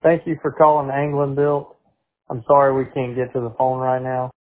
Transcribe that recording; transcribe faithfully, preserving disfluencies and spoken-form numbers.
Thank you for calling Anglin Built. I'm sorry we can't get to the phone right now.